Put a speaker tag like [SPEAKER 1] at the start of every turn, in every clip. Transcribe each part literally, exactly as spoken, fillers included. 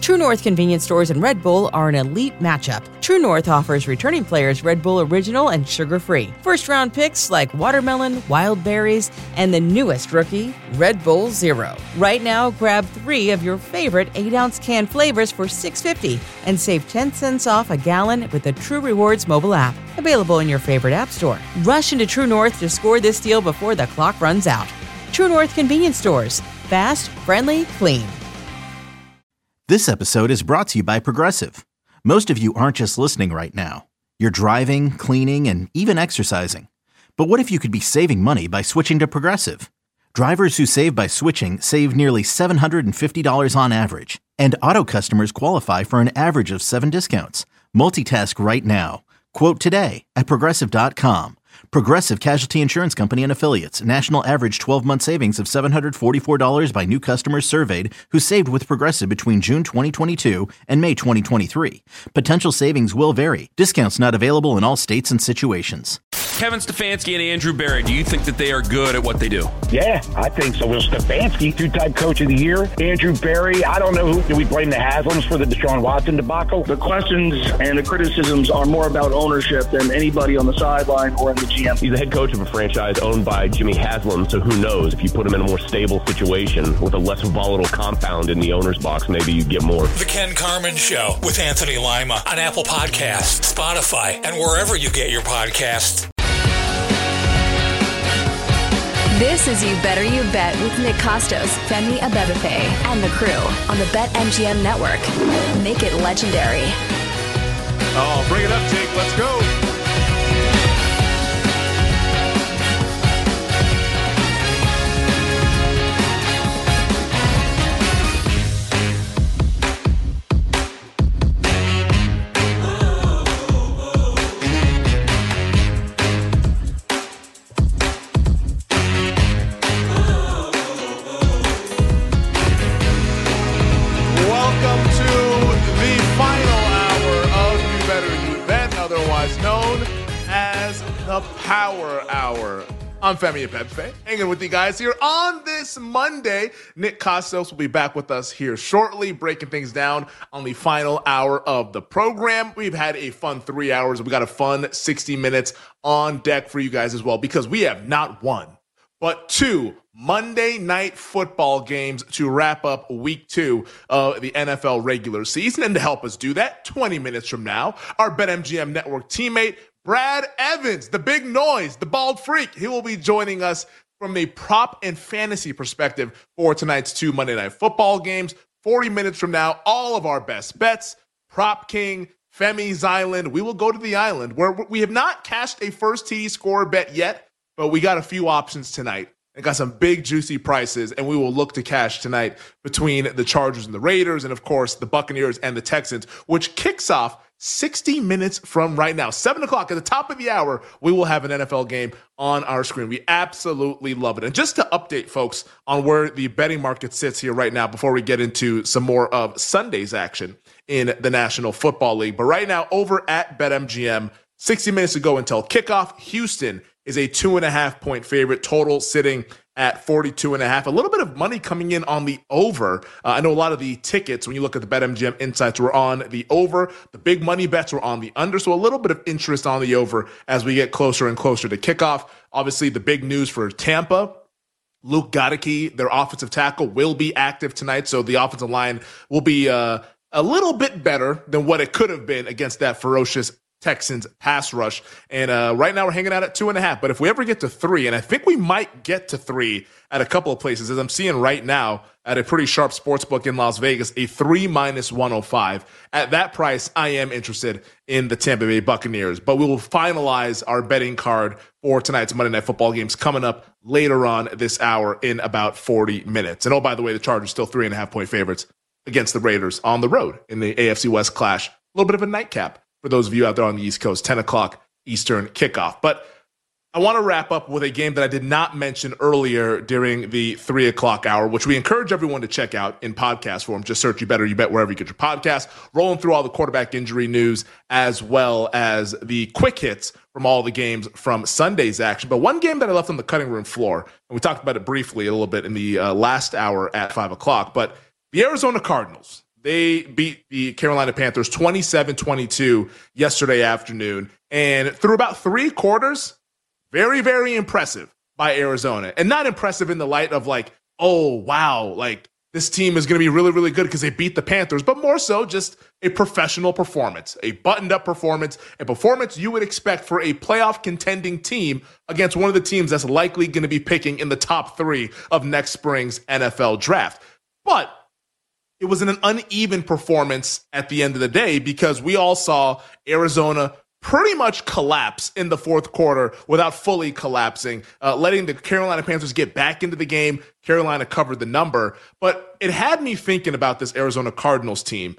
[SPEAKER 1] True North convenience stores and Red Bull are an elite matchup. True North offers returning players Red Bull Original and sugar-free. First-round picks like watermelon, wild berries, and the newest rookie, Red Bull Zero. Right now, grab three of your favorite eight-ounce can flavors for six dollars and fifty cents and save ten cents off a gallon with the True Rewards mobile app. Available in your favorite app store. Rush into True North to score this deal before the clock runs out. True North convenience stores. Fast, friendly, clean.
[SPEAKER 2] This episode is brought to you by Progressive. Most of you aren't just listening right now. You're driving, cleaning, and even exercising. But what if you could be saving money by switching to Progressive? Drivers who save by switching save nearly seven hundred fifty dollars on average. And auto customers qualify for an average of seven discounts. Multitask right now. Quote today at Progressive dot com. Progressive Casualty Insurance Company and Affiliates. National average twelve-month savings of seven hundred forty-four dollars by new customers surveyed who saved with Progressive between June twenty twenty-two and May twenty twenty-three. Potential savings will vary. Discounts not available in all states and situations.
[SPEAKER 3] Kevin Stefanski and Andrew Berry, do you think that they are good at what they do?
[SPEAKER 4] Yeah, I think so. Well, Stefanski, two-time coach of the year. Andrew Berry, I don't know who. Do we blame the Haslams for the Deshaun Watson debacle?
[SPEAKER 5] The questions and the criticisms are more about ownership than anybody on the sideline or in the G M.
[SPEAKER 6] He's the head coach of a franchise owned by Jimmy Haslam, so who knows? If you put him in a more stable situation with a less volatile compound in the owner's box, maybe you get more.
[SPEAKER 7] The Ken Carman Show with Anthony Lima on Apple Podcasts, Spotify, and wherever you get your podcasts.
[SPEAKER 8] This is You Better You Bet with Nick Costos, Femi Abebefe, and the crew on the BetMGM Network. Make it legendary.
[SPEAKER 9] Oh, bring it up, Jake. Let's go. The Power Hour. I'm Femi Abebefe, hanging with you guys here on this Monday. Nick Costos will be back with us here shortly, breaking things down on the final hour of the program. We've had a fun three hours. We got a fun sixty minutes on deck for you guys as well, because we have not one, but two Monday night football games to wrap up week two of the N F L regular season. And to help us do that, twenty minutes from now, our BetMGM Network teammate, Brad Evans, the big noise, the bald freak. He will be joining us from a prop and fantasy perspective for tonight's two Monday Night Football games. forty minutes from now, all of our best bets, Prop King, Femi's Island. We will go to the island where we have not cashed a first T D score bet yet, but we got a few options tonight. And got some big, juicy prices, and we will look to cash tonight between the Chargers and the Raiders, and, of course, the Buccaneers and the Texans, which kicks off sixty minutes from right now. seven o'clock at the top of the hour, we will have an N F L game on our screen. We absolutely love it. And just to update folks on where the betting market sits here right now before we get into some more of Sunday's action in the National Football League. But right now, over at BetMGM, sixty minutes to go until kickoff, Houston is a two and a half point favorite, total sitting at forty-two and a half. A little bit of money coming in on the over. Uh, I know a lot of the tickets, when you look at the BetMGM insights, were on the over. The big money bets were on the under. So a little bit of interest on the over as we get closer and closer to kickoff. Obviously, the big news for Tampa, Luke Goedeke, their offensive tackle, will be active tonight. So the offensive line will be uh, a little bit better than what it could have been against that ferocious Texans pass rush. And uh, right now we're hanging out at two and a half. But if we ever get to three, and I think we might get to three at a couple of places, as I'm seeing right now at a pretty sharp sports book in Las Vegas, a three minus one oh five. At that price, I am interested in the Tampa Bay Buccaneers. But we will finalize our betting card for tonight's Monday Night Football games coming up later on this hour in about forty minutes. And oh, by the way, the Chargers still three and a half point favorites against the Raiders on the road in the A F C West clash. A little bit of a nightcap for those of you out there on the East Coast, ten o'clock Eastern kickoff. But I want to wrap up with a game that I did not mention earlier during the three o'clock hour, which we encourage everyone to check out in podcast form. Just search You Better You Bet wherever you get your podcast, rolling through all the quarterback injury news as well as the quick hits from all the games from Sunday's action. But one game that I left on the cutting room floor, and we talked about it briefly a little bit in the uh, last hour at five o'clock, but the Arizona Cardinals, They beat the Carolina Panthers twenty-seven twenty-two yesterday afternoon. And through about three quarters, very, very impressive by Arizona. And not impressive in the light of like, oh, wow, like this team is going to be really, really good because they beat the Panthers, but more so just a professional performance, a buttoned-up performance, a performance you would expect for a playoff contending team against one of the teams that's likely going to be picking in the top three of next spring's N F L draft. But it was an uneven performance at the end of the day because we all saw Arizona pretty much collapse in the fourth quarter without fully collapsing, uh, letting the Carolina Panthers get back into the game. Carolina covered the number, but it had me thinking about this Arizona Cardinals team.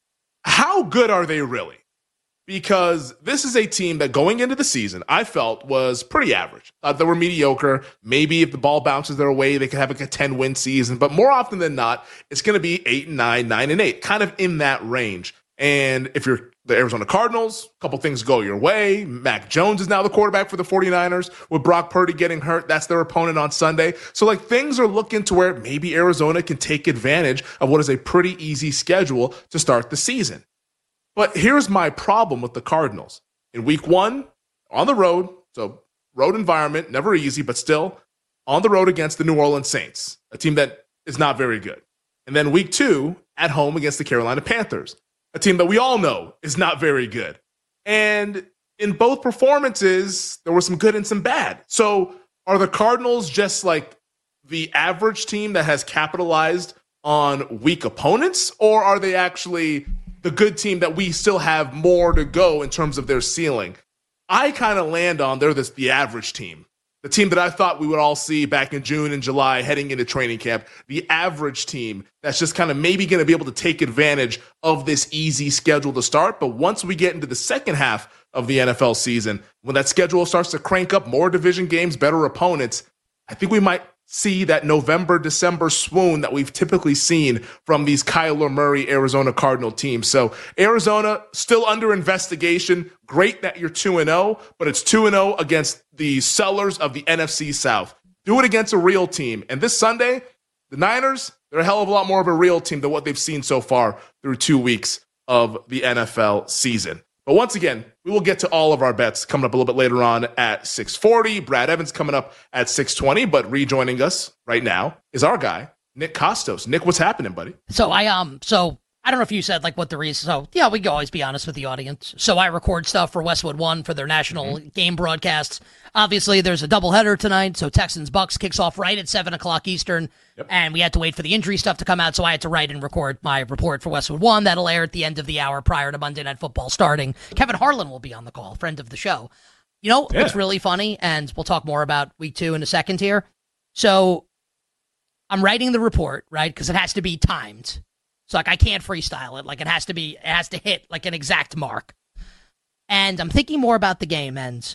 [SPEAKER 9] How good are they really? Because this is a team that going into the season, I felt was pretty average. Uh, they were mediocre. Maybe if the ball bounces their way, they could have like a ten-win season. But more often than not, it's going to be eight and nine, nine and eight, kind of in that range. And if you're the Arizona Cardinals, a couple things go your way. Mac Jones is now the quarterback for the 49ers. With Brock Purdy getting hurt, that's their opponent on Sunday. So like things are looking to where maybe Arizona can take advantage of what is a pretty easy schedule to start the season. But here's my problem with the Cardinals. In week one, on the road, so road environment, never easy, but still on the road against the New Orleans Saints, a team that is not very good. And then week two, at home against the Carolina Panthers, a team that we all know is not very good. And in both performances, there were some good and some bad. So are the Cardinals just like the average team that has capitalized on weak opponents, or are they actually the good team that we still have more to go in terms of their ceiling? I kind of land on they're this, the average team. The team that I thought we would all see back in June and July heading into training camp. The average team that's just kind of maybe going to be able to take advantage of this easy schedule to start. But once we get into the second half of the N F L season, when that schedule starts to crank up more division games, better opponents, I think we might see that November, December swoon that we've typically seen from these Kyler Murray Arizona Cardinal teams. So Arizona still under investigation. Great that you're two and oh, but it's two and oh against the sellers of the N F C South. Do it against a real team. And this Sunday, the Niners, they're a hell of a lot more of a real team than what they've seen so far through two weeks of the N F L season. But once again, we will get to all of our bets coming up a little bit later on at six forty. Brad Evans coming up at six twenty, but rejoining us right now is our guy, Nick Kostos. Nick, what's happening, buddy?
[SPEAKER 10] So I um so I don't know if you said like what the reason. So yeah, we can always be honest with the audience. So I record stuff for Westwood One for their national mm-hmm. game broadcasts. Obviously, there's a doubleheader tonight. So Texans Bucks kicks off right at seven o'clock Eastern, yep. and we had to wait for the injury stuff to come out. So I had to write and record my report for Westwood One. That'll air at the end of the hour prior to Monday Night Football starting. Kevin Harlan will be on the call, friend of the show. You know, yeah. It's really funny, and we'll talk more about week two in a second here. So I'm writing the report, right? Because it has to be timed. So like I can't freestyle it. Like it has to be, it has to hit like an exact mark. And I'm thinking more about the game, and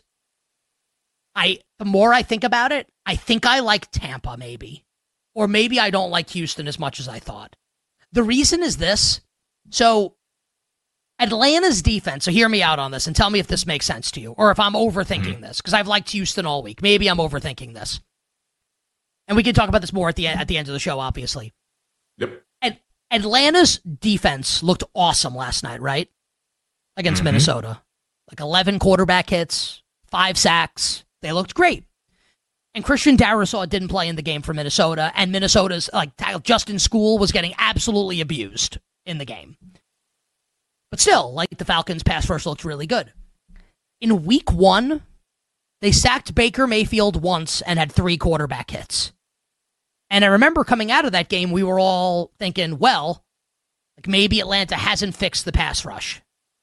[SPEAKER 10] I the more I think about it, I think I like Tampa maybe. Or maybe I don't like Houston as much as I thought. The reason is this. So Atlanta's defense, so hear me out on this and tell me if this makes sense to you or if I'm overthinking mm-hmm. this, because I've liked Houston all week. Maybe I'm overthinking this. And we can talk about this more at the at the end of the show, obviously.
[SPEAKER 9] Yep.
[SPEAKER 10] And Atlanta's defense looked awesome last night, right? Against mm-hmm. Minnesota. Like eleven quarterback hits, five sacks. They looked great. And Christian Darrisaw didn't play in the game for Minnesota, and Minnesota's, like, Justin School was getting absolutely abused in the game. But still, like, the Falcons' pass rush looked really good. In week one, they sacked Baker Mayfield once and had three quarterback hits. And I remember coming out of that game, we were all thinking, well, like maybe Atlanta hasn't fixed the pass rush.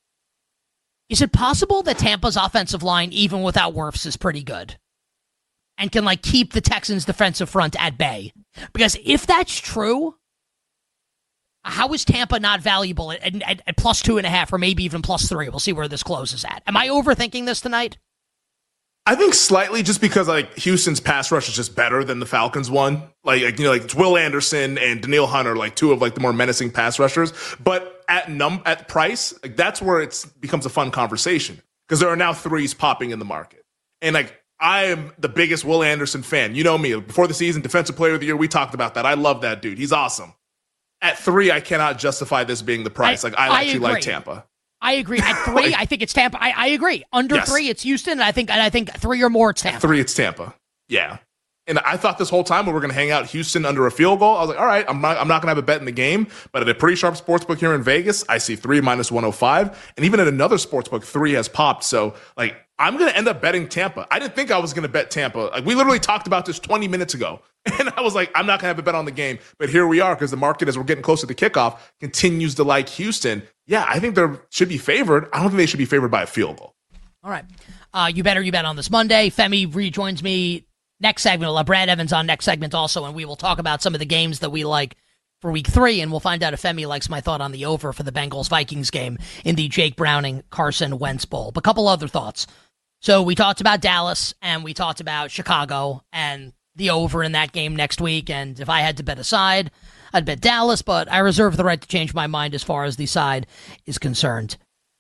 [SPEAKER 10] Is it possible that Tampa's offensive line, even without Wirfs, is pretty good? And can, like, keep the Texans' defensive front at bay? Because if that's true, how is Tampa not valuable at, at, at plus two and a half or maybe even plus three? We'll see where this closes at. Am I overthinking this tonight?
[SPEAKER 9] I think slightly, just because like Houston's pass rush is just better than the Falcons one. Like, like you know, like it's Will Anderson and Danielle Hunter, like two of like the more menacing pass rushers. But at num at price, like that's where it becomes a fun conversation because there are now threes popping in the market. And like I am the biggest Will Anderson fan. You know me. Before the season, Defensive Player of the Year, we talked about that. I love that dude. He's awesome. at three, I cannot justify this being the price. I, like I, I actually
[SPEAKER 10] agree.
[SPEAKER 9] like Tampa.
[SPEAKER 10] I agree. At three, I think it's Tampa. I, I agree. Under yes. three, it's Houston. And I think and I think three or more, it's Tampa.
[SPEAKER 9] At three, it's Tampa. Yeah. And I thought this whole time we were going to hang out Houston under a field goal. I was like, all right, I'm not, I'm not going to have a bet in the game. But at a pretty sharp sportsbook here in Vegas, I see three minus one oh five. And even at another sportsbook, three has popped. So, like, I'm going to end up betting Tampa. I didn't think I was going to bet Tampa. Like, we literally talked about this twenty minutes ago. And I was like, I'm not going to have a bet on the game. But here we are because the market, as we're getting closer to kickoff, continues to like Houston. Yeah, I think they should be favored. I don't think they should be favored by a field goal.
[SPEAKER 10] All right. Uh, you better you bet on this Monday. Femi rejoins me next segment. We'll have Brad Evans on next segment also, and we will talk about some of the games that we like for week three, and we'll find out if Femi likes my thought on the over for the Bengals-Vikings game in the Jake Browning-Carson Wentz Bowl. But a couple other thoughts. So we talked about Dallas, and we talked about Chicago, and the over in that game next week, and if I had to bet a side, I'd bet Dallas, but I reserve the right to change my mind as far as the side is concerned.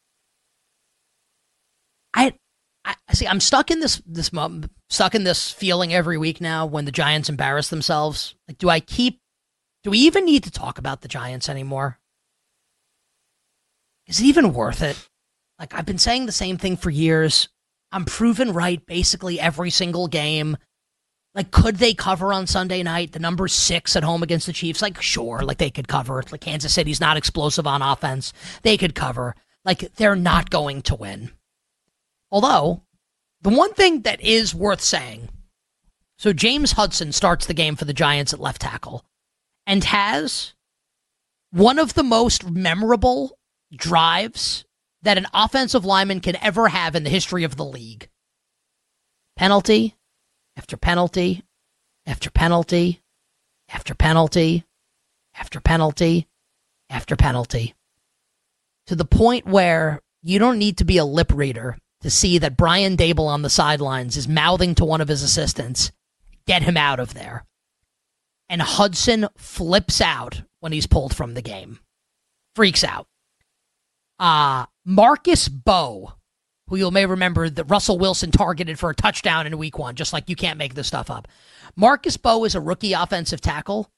[SPEAKER 10] I, I see. I'm stuck in this this stuck in this feeling every week now when the Giants embarrass themselves. Like, do I keep? Do we even need to talk about the Giants anymore? Is it even worth it? Like, I've been saying the same thing for years. I'm proven right basically every single game. Like, could they cover on Sunday night? The number's six at home against the Chiefs. Like, sure, like they could cover. Like, Kansas City's not explosive on offense. They could cover. Like, they're not going to win. Although, the one thing that is worth saying, so James Hudson starts the game for the Giants at left tackle and has one of the most memorable drives that an offensive lineman can ever have in the history of the league. Penalty after penalty after penalty after penalty after penalty after penalty, to the point where you don't need to be a lip reader to see that Brian Dable on the sidelines is mouthing to one of his assistants, get him out of there. And Hudson flips out when he's pulled from the game. Freaks out. Uh, Marcus Bowe, who you may remember that Russell Wilson targeted for a touchdown in week one, just like you can't make this stuff up. Marcus Bowe is a rookie offensive tackle.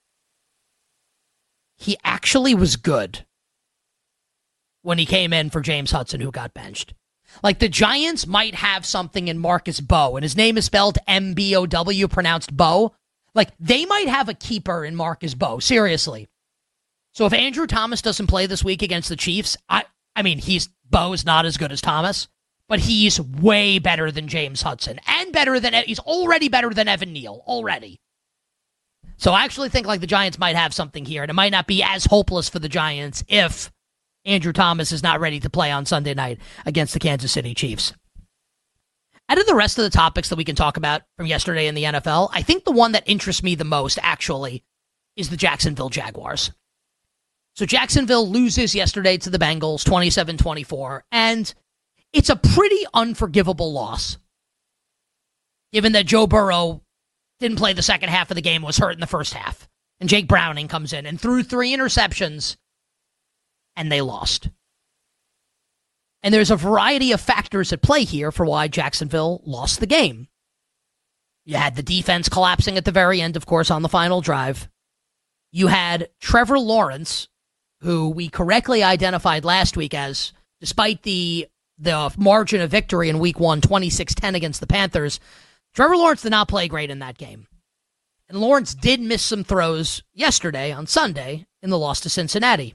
[SPEAKER 10] He actually was good when he came in for James Hudson, who got benched. Like, the Giants might have something in Marcus Bowe, and his name is spelled M B O W, pronounced Bowe. Like, they might have a keeper in Marcus Bowe, seriously. So if Andrew Thomas doesn't play this week against the Chiefs, I I mean, he's Bowe's not as good as Thomas, but he's way better than James Hudson, and better than, he's already better than Evan Neal, already. So I actually think, like, the Giants might have something here, and it might not be as hopeless for the Giants if Andrew Thomas is not ready to play on Sunday night against the Kansas City Chiefs. Out of the rest of the topics that we can talk about from yesterday in the N F L, I think the one that interests me the most, actually, is the Jacksonville Jaguars. So Jacksonville loses yesterday to the Bengals, twenty-seven twenty-four, and it's a pretty unforgivable loss, given that Joe Burrow didn't play the second half of the game, was hurt in the first half, and Jake Browning comes in and threw three interceptions, and they lost. And there's a variety of factors at play here for why Jacksonville lost the game. You had the defense collapsing at the very end, of course, on the final drive. You had Trevor Lawrence, who we correctly identified last week as, despite the the margin of victory in week one, twenty-six ten against the Panthers, Trevor Lawrence did not play great in that game. And Lawrence did miss some throws yesterday on Sunday in the loss to Cincinnati.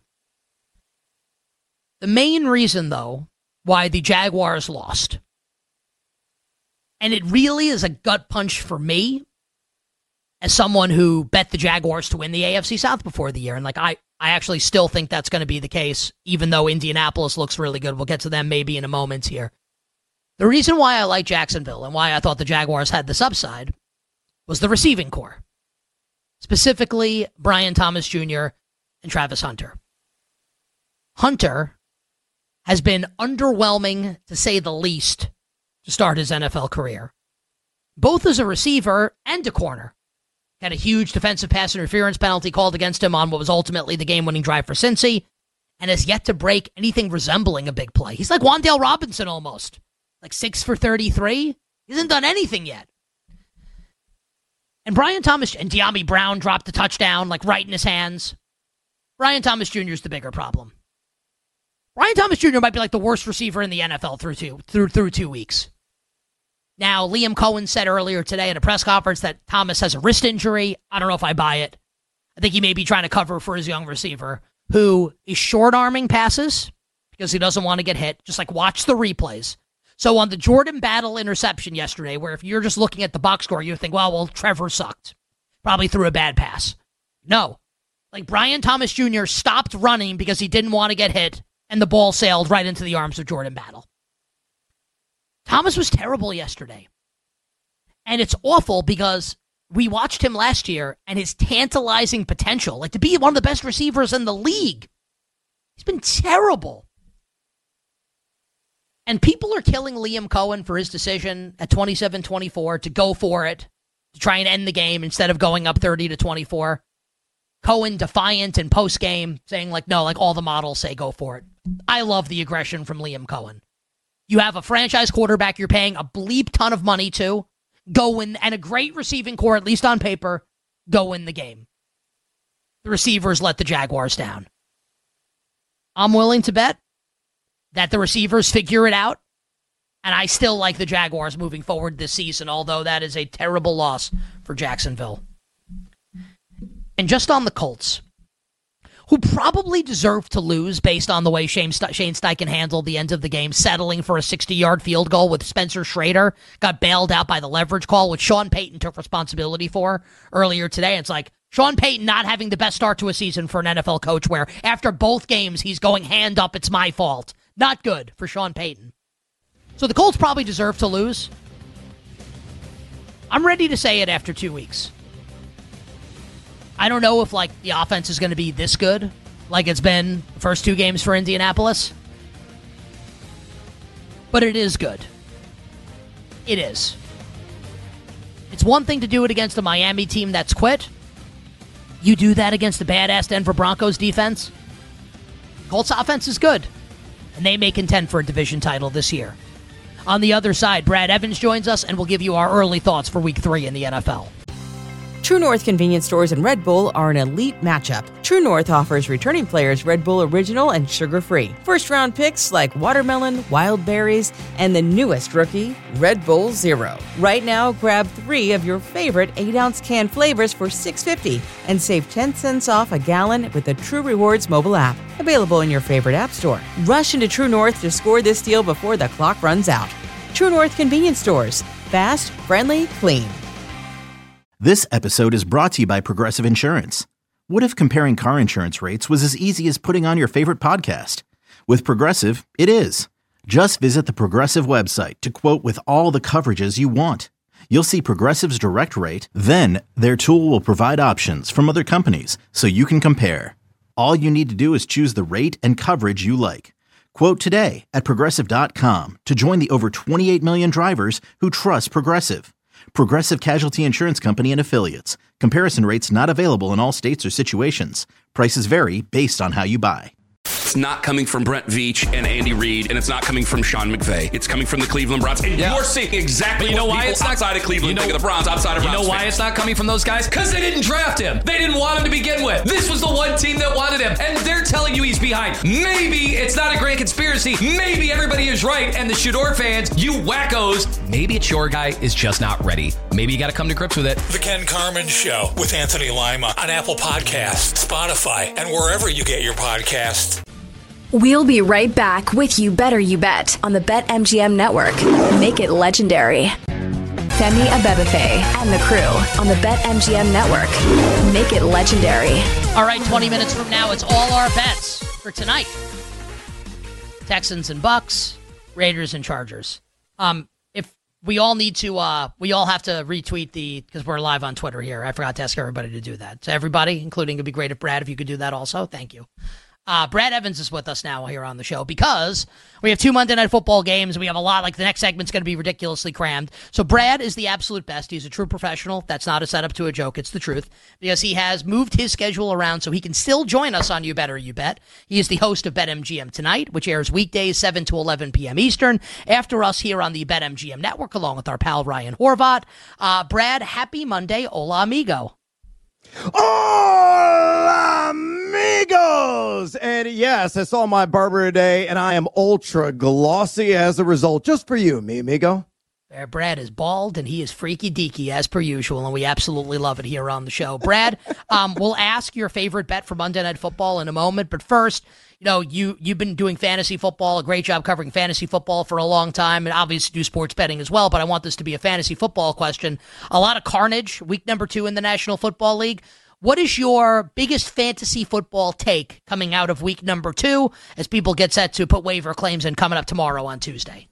[SPEAKER 10] The main reason, though, why the Jaguars lost, and it really is a gut punch for me as someone who bet the Jaguars to win the A F C South before the year, and like I, I actually still think that's going to be the case, even though Indianapolis looks really good. We'll get to them maybe in a moment here. The reason why I like Jacksonville and why I thought the Jaguars had this upside was the receiving core, specifically Brian Thomas Junior and Travis Hunter. Hunter has been underwhelming, to say the least, to start his N F L career, both as a receiver and a corner. Had a huge defensive pass interference penalty called against him on what was ultimately the game-winning drive for Cincy, and has yet to break anything resembling a big play. He's like Wan'Dale Robinson almost. Like six for thirty-three. He hasn't done anything yet. And Brian Thomas and De'Ami Brown dropped a touchdown, like right in his hands. Brian Thomas Junior is the bigger problem. Brian Thomas Junior might be like the worst receiver in the N F L through two through through two weeks. Now, Liam Cohen said earlier today at a press conference that Thomas has a wrist injury. I don't know if I buy it. I think he may be trying to cover for his young receiver, who is short-arming passes because he doesn't want to get hit. Just like watch the replays. So on the Jordan Battle interception yesterday, where if you're just looking at the box score, you think, well, well, Trevor sucked. Probably threw a bad pass. No. Like Brian Thomas Junior stopped running because he didn't want to get hit, and the ball sailed right into the arms of Jordan Battle. Thomas was terrible yesterday. And it's awful because we watched him last year and his tantalizing potential, like to be one of the best receivers in the league. He's been terrible. And people are killing Liam Cohen for his decision at twenty-seven twenty-four to go for it, to try and end the game instead of going up thirty to twenty-four. Cohen defiant in post-game, saying like, no, like all the models say go for it. I love the aggression from Liam Cohen. You have a franchise quarterback you're paying a bleep ton of money to, go in, and a great receiving core, at least on paper, go win the game. The receivers let the Jaguars down. I'm willing to bet that the receivers figure it out, and I still like the Jaguars moving forward this season, although that is a terrible loss for Jacksonville. And just on the Colts, who probably deserve to lose based on the way Shane, St- Shane Steichen handled the end of the game, settling for a sixty-yard field goal with Spencer Schrader, got bailed out by the leverage call, which Sean Payton took responsibility for earlier today. It's like Sean Payton not having the best start to a season for an N F L coach where after both games he's going hand up, it's my fault. Not good for Sean Payton. So the Colts probably deserve to lose. I'm ready to say it after two weeks. I don't know if, like, the offense is going to be this good, like it's been the first two games for Indianapolis. But it is good. It is. It's one thing to do it against a Miami team that's quit. You do that against the badass Denver Broncos defense. Colts offense is good. And they may contend for a division title this year. On the other side, Brad Evans joins us, and we'll give you our early thoughts for week three in the N F L.
[SPEAKER 1] True North convenience stores and Red Bull are an elite matchup. True North offers returning players Red Bull Original and sugar-free. First-round picks like watermelon, wild berries, and the newest rookie, Red Bull Zero. Right now, grab three of your favorite eight-ounce can flavors for six dollars and fifty cents and save ten cents off a gallon with the True Rewards mobile app. Available in your favorite app store. Rush into True North to score this deal before the clock runs out. True North convenience stores. Fast, friendly, clean.
[SPEAKER 2] This episode is brought to you by Progressive Insurance. What if comparing car insurance rates was as easy as putting on your favorite podcast? With Progressive, it is. Just visit the Progressive website to quote with all the coverages you want. You'll see Progressive's direct rate, then their tool will provide options from other companies so you can compare. All you need to do is choose the rate and coverage you like. Quote today at Progressive dot com to join the over twenty-eight million drivers who trust Progressive. Progressive Casualty Insurance Company and Affiliates. Comparison rates not available in all states or situations. Prices vary based on how you buy.
[SPEAKER 3] It's not coming from Brent Veach and Andy Reid, and it's not coming from Sean McVay. It's coming from the Cleveland Browns. And yeah. You're seeing exactly
[SPEAKER 11] but you know
[SPEAKER 3] what
[SPEAKER 11] why
[SPEAKER 3] people
[SPEAKER 11] it's not,
[SPEAKER 3] outside of Cleveland
[SPEAKER 11] you know,
[SPEAKER 3] think of the Browns, outside of
[SPEAKER 11] You
[SPEAKER 3] Browns
[SPEAKER 11] know why
[SPEAKER 3] fans.
[SPEAKER 11] It's not coming from those guys? Because they didn't draft him. They didn't want him to begin with. This was the one team that wanted him, and they're telling you he's behind. Maybe it's not a great conspiracy. Maybe everybody is right, and the Shador fans, you wackos, maybe it's your guy is just not ready. Maybe you got to come to grips with it.
[SPEAKER 7] The Ken Carman Show with Anthony Lima on Apple Podcasts, Spotify, and wherever you get your podcasts.
[SPEAKER 8] We'll be right back with You Better You Bet on the BetMGM Network. Make it legendary. Femi Abebefe and the crew on the BetMGM Network. Make it legendary.
[SPEAKER 10] All right, twenty minutes from now, it's all our bets for tonight. Texans and Bucks, Raiders and Chargers. Um, if we all need to, uh, we all have to retweet the, because we're live on Twitter here. I forgot to ask everybody to do that. So everybody, including, it'd be great if Brad, if you could do that also. Thank you. Uh, Brad Evans is with us now here on the show because we have two Monday Night Football games. We have a lot, like the next segment's going to be ridiculously crammed. So Brad is the absolute best. He's a true professional. That's not a setup to a joke. It's the truth because he has moved his schedule around so he can still join us on You Better You Bet. He is the host of BetMGM Tonight, which airs weekdays seven to eleven p.m. Eastern. After us here on the BetMGM Network, along with our pal Ryan Horvat. Uh, Brad, happy Monday. Hola, amigo.
[SPEAKER 9] Hola, amigo.
[SPEAKER 12] Migos. And yes, I saw my barber today, and I am ultra glossy as a result. Just for you, me amigo.
[SPEAKER 10] Brad is bald, and he is freaky deaky as per usual, and we absolutely love it here on the show. Brad, um, we'll ask your favorite bet for Monday Night Football in a moment, but first, you know, you, you've been doing fantasy football, a great job covering fantasy football for a long time, and obviously do sports betting as well, but I want this to be a fantasy football question. A lot of carnage, week number two in the National Football League. What is your biggest fantasy football take coming out of week number two as people get set to put waiver claims in coming up tomorrow on Tuesday?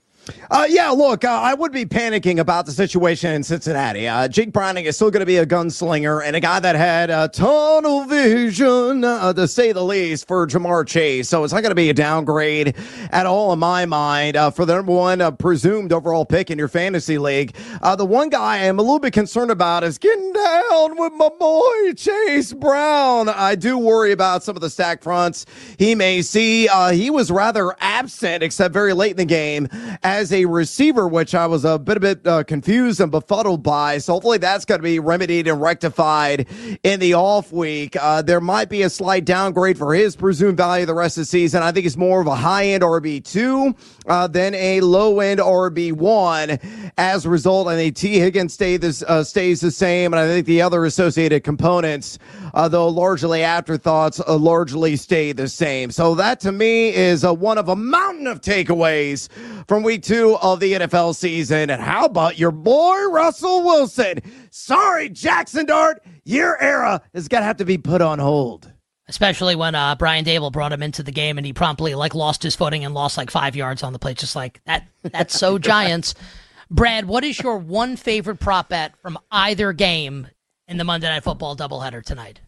[SPEAKER 12] Uh, yeah, look, uh, I would be panicking about the situation in Cincinnati. Uh, Jake Browning is still going to be a gunslinger and a guy that had uh, tunnel vision, uh, to say the least, for Jamar Chase. So it's not going to be a downgrade at all in my mind uh, for the number one uh, presumed overall pick in your fantasy league. Uh, the one guy I'm a little bit concerned about is getting down with my boy Chase Brown. I do worry about some of the stack fronts he may see. Uh, he was rather absent, except very late in the game, as a receiver, which I was a bit a bit uh, confused and befuddled by. So hopefully that's going to be remedied and rectified in the off week. Uh, there might be a slight downgrade for his presumed value the rest of the season. I think he's more of a high-end R B two uh, than a low-end R B one. As a result, I think T. Higgins stay this, uh, stays the same, and I think the other associated components, uh, though largely afterthoughts, uh, largely stay the same. So that, to me, is uh, one of a mountain of takeaways from week two of the N F L season. And how about your boy Russell Wilson? Sorry, Jackson Dart, your era is going to have to be put on hold.
[SPEAKER 10] Especially when uh, Brian Dable brought him into the game and he promptly like lost his footing and lost like five yards on the play. Just like that. That's so Giants. Brad, what is your one favorite prop bet from either game in the Monday Night Football doubleheader tonight?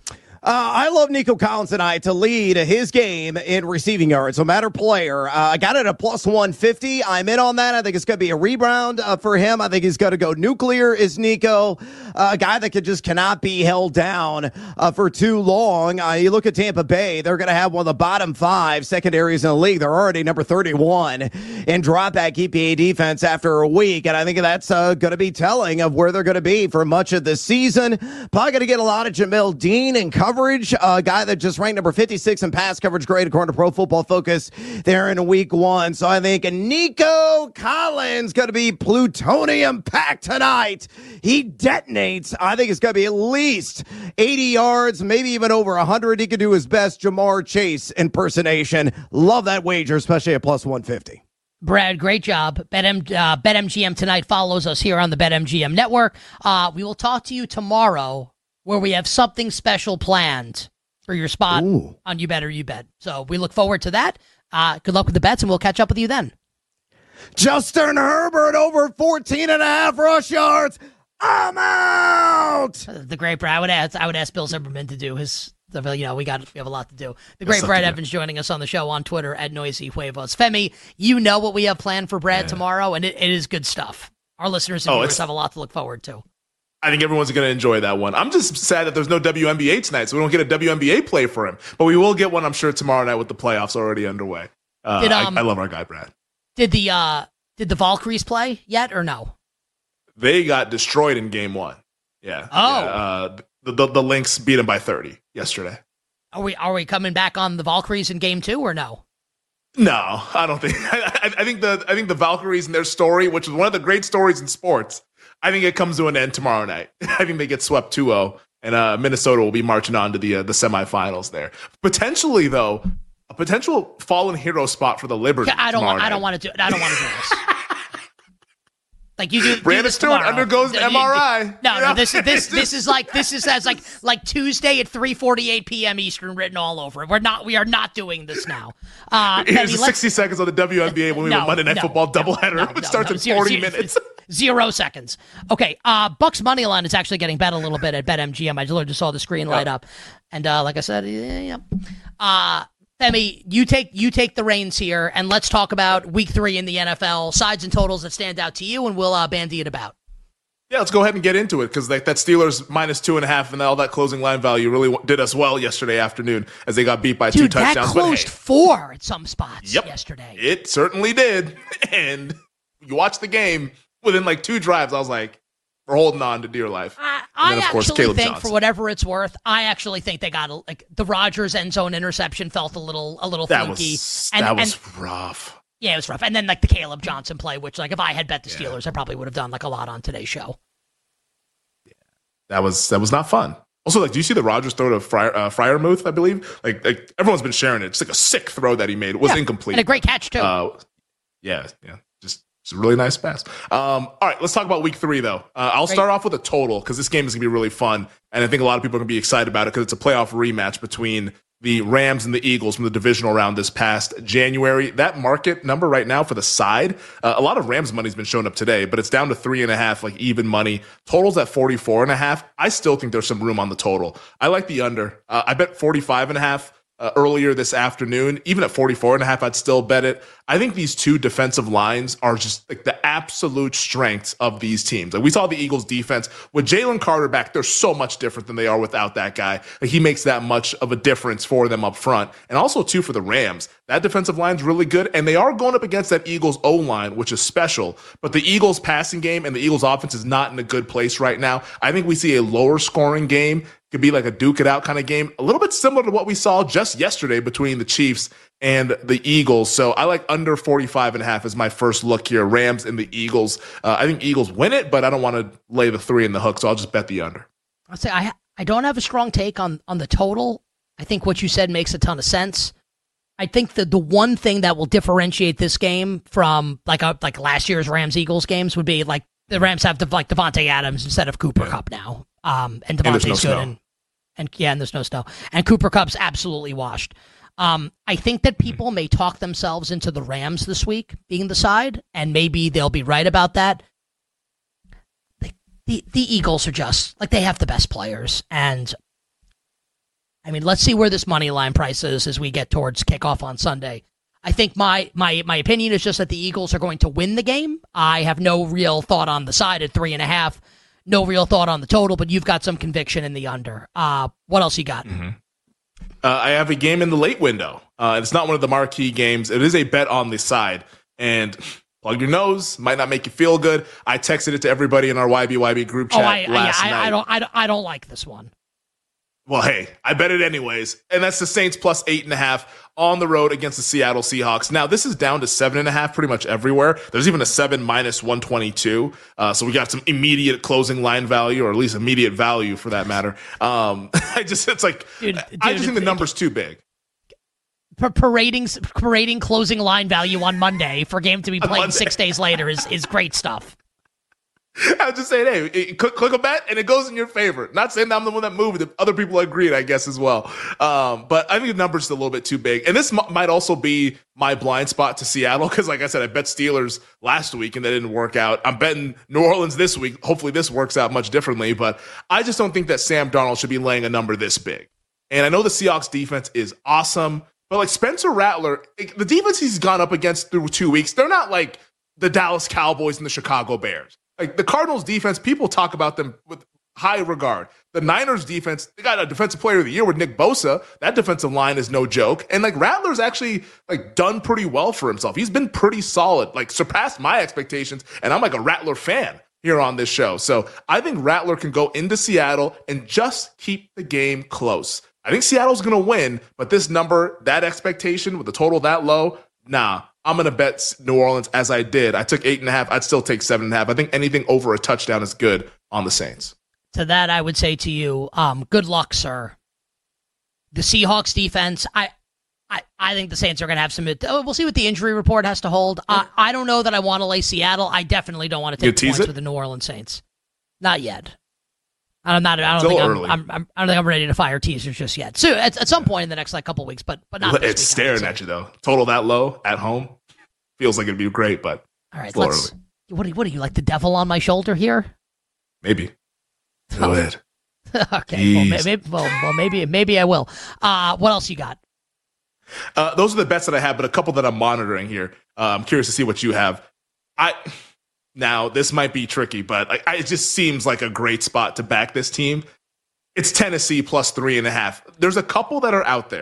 [SPEAKER 12] Uh, I love Nico Collins tonight to lead his game in receiving yards, no matter player. Uh, I got it at plus one fifty. I'm in on that. I think it's going to be a rebound uh, for him. I think he's going to go nuclear is Nico, uh, a guy that could just cannot be held down uh, for too long. Uh, you look at Tampa Bay, they're going to have one of the bottom five secondaries in the league. They're already number thirty-one in drop back E P A defense after a week, and I think that's uh, going to be telling of where they're going to be for much of the season. Probably going to get a lot of Jamel Dean and coverage, a guy that just ranked number fifty-six in pass coverage grade according to Pro Football Focus there in week one. So I think Nico Collins going to be plutonium packed tonight. He detonates. I think it's going to be at least eighty yards, maybe even over one hundred. He could do his best Jamar Chase impersonation. Love that wager, especially at plus one fifty.
[SPEAKER 10] Brad, great job. BetM, uh, BetMGM tonight follows us here on the BetMGM network. Uh, we will talk to you tomorrow, where we have something special planned for your spot Ooh. on You Better You Bet. So we look forward to that. Uh, good luck with the bets, and we'll catch up with you then.
[SPEAKER 12] Justin Herbert over fourteen and a half rush yards. I'm out.
[SPEAKER 10] The great Brad. I would ask, I would ask Bill Zimmerman to do his, you know, we got we have a lot to do. The great Brad Evans joining us on the show on Twitter at Noisy Huevos. Femi, you know what we have planned for Brad yeah. tomorrow, and it, it is good stuff. Our listeners and oh, viewers have a lot to look forward to.
[SPEAKER 9] I think everyone's going to enjoy that one. I'm just sad that there's no W N B A tonight, so we don't get a W N B A play for him. But we will get one, I'm sure, tomorrow night with the playoffs already underway. Uh, did, um, I, I love our guy, Brad.
[SPEAKER 10] Did the uh, did the Valkyries play yet or no?
[SPEAKER 9] They got destroyed in game one. Yeah.
[SPEAKER 10] Oh.
[SPEAKER 9] Yeah, uh, the, the the Lynx beat them by thirty yesterday.
[SPEAKER 10] Are we are we coming back on the Valkyries in game two or no?
[SPEAKER 9] No, I don't think. I, I think the I think the Valkyries and their story, which is one of the great stories in sports, I think it comes to an end tomorrow night. I think they get swept two oh, and uh, Minnesota will be marching on to the uh, the semifinals there. Potentially, though, a potential fallen hero spot for the Liberty.
[SPEAKER 10] I don't.
[SPEAKER 9] Want,
[SPEAKER 10] I don't want to do it. I don't want to do this. Like you do.
[SPEAKER 9] Brandon Stewart undergoes an M R I.
[SPEAKER 10] No, no. This this this is like this is as like like Tuesday at three forty-eight p.m. Eastern written all over it. We're not. We are not doing this now. Uh,
[SPEAKER 9] Here's the sixty seconds on the W N B A when we no, have a Monday Night no, Football doubleheader, no, no, which starts no, in zero, forty zero, minutes.
[SPEAKER 10] Zero seconds. Okay. Uh, Bucks money line is actually getting bet a little bit at BetMGM. I just saw the screen light up, and uh, like I said, yeah. yeah. Uh, Femi, you take you take the reins here, and let's talk about week three in the N F L, sides and totals that stand out to you, and we'll uh, bandy it about.
[SPEAKER 9] Yeah, let's go ahead and get into it, because that, that Steelers minus two and a half and all that closing line value really did us well yesterday afternoon as they got beat by
[SPEAKER 10] Dude,
[SPEAKER 9] two touchdowns.
[SPEAKER 10] That closed
[SPEAKER 9] but, hey,
[SPEAKER 10] four at some spots
[SPEAKER 9] yep,
[SPEAKER 10] yesterday.
[SPEAKER 9] It certainly did. And you watch the game, within like two drives, I was like, for holding on to dear life.
[SPEAKER 10] I,
[SPEAKER 9] and then,
[SPEAKER 10] I
[SPEAKER 9] of course,
[SPEAKER 10] actually
[SPEAKER 9] Caleb
[SPEAKER 10] think,
[SPEAKER 9] Johnson.
[SPEAKER 10] for whatever it's worth, I actually think they got a, like the Rodgers end zone interception felt a little a little
[SPEAKER 9] that
[SPEAKER 10] fluky.
[SPEAKER 9] was
[SPEAKER 10] and,
[SPEAKER 9] that was
[SPEAKER 10] and,
[SPEAKER 9] rough.
[SPEAKER 10] Yeah, it was rough. And then like the Caleb Johnson play, which like if I had bet the Steelers, yeah. I probably would have done like a lot on today's show.
[SPEAKER 9] Yeah, that was that was not fun. Also, like, do you see the Rodgers throw to Fryer, uh, Freiermuth, I believe? Like, like, everyone's been sharing it. It's like a sick throw that he made. It was
[SPEAKER 10] yeah,
[SPEAKER 9] incomplete.
[SPEAKER 10] And a great catch, too.
[SPEAKER 9] Uh, yeah, yeah. Just, just a really nice pass. Um, all right, let's talk about week three, though. Uh, I'll great. start off with a total because this game is going to be really fun. And I think a lot of people are going to be excited about it because it's a playoff rematch between the Rams and the Eagles from the divisional round this past January. That market number right now for the side, uh, a lot of Rams money's been showing up today, but it's down to three and a half, like even money. Total's at forty-four and a half. I still think there's some room on the total. I like the under. Uh, I bet forty-five and a half. Uh, earlier this afternoon, even at forty-four and a half, I'd still bet it. I think these two defensive lines are just like the absolute strengths of these teams. Like we saw the Eagles defense with Jalen Carter back. They're so much different than they are without that guy. Like he makes that much of a difference for them up front. And also too for the Rams, that defensive line's really good. And they are going up against that Eagles O-line, which is special. But the Eagles passing game and the Eagles offense is not in a good place right now. I think we see a lower scoring game. Could be like a duke it out kind of game, a little bit similar to what we saw just yesterday between the Chiefs and the Eagles. So I like under forty-five and a half as my first look here. Rams and the Eagles. Uh, I think Eagles win it, but I don't want to lay the three in the hook, so I'll just bet the under.
[SPEAKER 10] I'll say I I don't have a strong take on on the total. I think what you said makes a ton of sense. I think that the one thing that will differentiate this game from like a, like last year's Rams Eagles games would be like the Rams have the, like Devontae Adams instead of Cooper yeah. Kupp now. Um, and Devontae's
[SPEAKER 9] no
[SPEAKER 10] good,
[SPEAKER 9] snow.
[SPEAKER 10] and, and yeah, and there's no snow. And Cooper Kupp's absolutely washed. Um, I think that people may talk themselves into the Rams this week being the side, and maybe they'll be right about that. The, the, the Eagles are just, like, they have the best players, and, I mean, let's see where this money line price is as we get towards kickoff on Sunday. I think my, my, my opinion is just that the Eagles are going to win the game. I have no real thought on the side at three and a half. No real thought on the total, but you've got some conviction in the under. Uh, what else you got?
[SPEAKER 9] Mm-hmm. Uh, I have a game in the late window. Uh, it's not one of the marquee games. It is a bet on the side. And plug your nose. Might not make you feel good. I texted it to everybody in our Y B Y B group chat
[SPEAKER 10] oh, I,
[SPEAKER 9] last
[SPEAKER 10] I, I,
[SPEAKER 9] night.
[SPEAKER 10] I don't, I, don't, I don't like this one.
[SPEAKER 9] Well, hey, I bet it anyways. And that's the Saints plus eight and a half on the road against the Seattle Seahawks. Now, this is down to seven and a half pretty much everywhere. There's even a seven minus one twenty-two. Uh, so we got some immediate closing line value, or at least immediate value for that matter. Um, I just, it's like, dude, dude, I just think the number's too big.
[SPEAKER 10] Parading, parading closing line value on Monday for a game to be played six days later is, is great stuff.
[SPEAKER 9] I was just saying, hey, it, click, click a bet and it goes in your favor. Not saying that I'm the one that moved it. Other people agreed, I guess, as well. Um, but I think the number's a little bit too big. And this m- might also be my blind spot to Seattle because, like I said, I bet Steelers last week and that didn't work out. I'm betting New Orleans this week. Hopefully this works out much differently. But I just don't think that Sam Darnold should be laying a number this big. And I know the Seahawks defense is awesome. But, like, Spencer Rattler, the defense he's gone up against through two weeks, they're not like the Dallas Cowboys and the Chicago Bears. Like, the Cardinals defense, people talk about them with high regard. The Niners defense, they got a defensive player of the year with Nick Bosa. That defensive line is no joke. And, like, Rattler's actually, like, done pretty well for himself. He's been pretty solid, like, surpassed my expectations. And I'm, like, a Rattler fan here on this show. So I think Rattler can go into Seattle and just keep the game close. I think Seattle's going to win, but this number, that expectation with the total that low, nah. I'm going to bet New Orleans as I did. I took eight and a half. I'd still take seven and a half. I think anything over a touchdown is good on the Saints.
[SPEAKER 10] To that, I would say to you, um, good luck, sir. The Seahawks defense, I I, I think the Saints are going to have some, oh, we'll see what the injury report has to hold. I, I don't know that I want to lay Seattle. I definitely don't want to take points it? with the New Orleans Saints. Not yet. I'm not. I don't
[SPEAKER 9] Still
[SPEAKER 10] think I'm,
[SPEAKER 9] early.
[SPEAKER 10] I'm, I'm. I don't think I'm ready to fire teasers just yet. So at, at some point in the next like couple weeks, but but not.
[SPEAKER 9] It's
[SPEAKER 10] this
[SPEAKER 9] staring at you though. Total that low at home feels like it'd be great, but
[SPEAKER 10] all right. Let's. Early. What are you, what are you like the devil on my shoulder here?
[SPEAKER 9] Maybe. Go ahead.
[SPEAKER 10] Okay. Well, maybe. Well, well, maybe. Maybe I will. Uh, what else you got?
[SPEAKER 9] Uh, those are the bets that I have, but a couple that I'm monitoring here. Uh, I'm curious to see what you have. I. Now, this might be tricky, but I, I, it just seems like a great spot to back this team. It's Tennessee plus three and a half. There's a couple that are out there.